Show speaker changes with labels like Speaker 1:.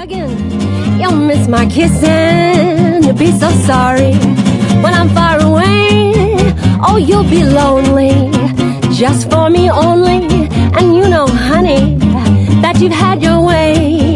Speaker 1: hugging, you'll miss my kissing. You'll be so sorry when I'm far away. Oh, you'll be lonely, just for me only. And you know, honey, that you've had your way.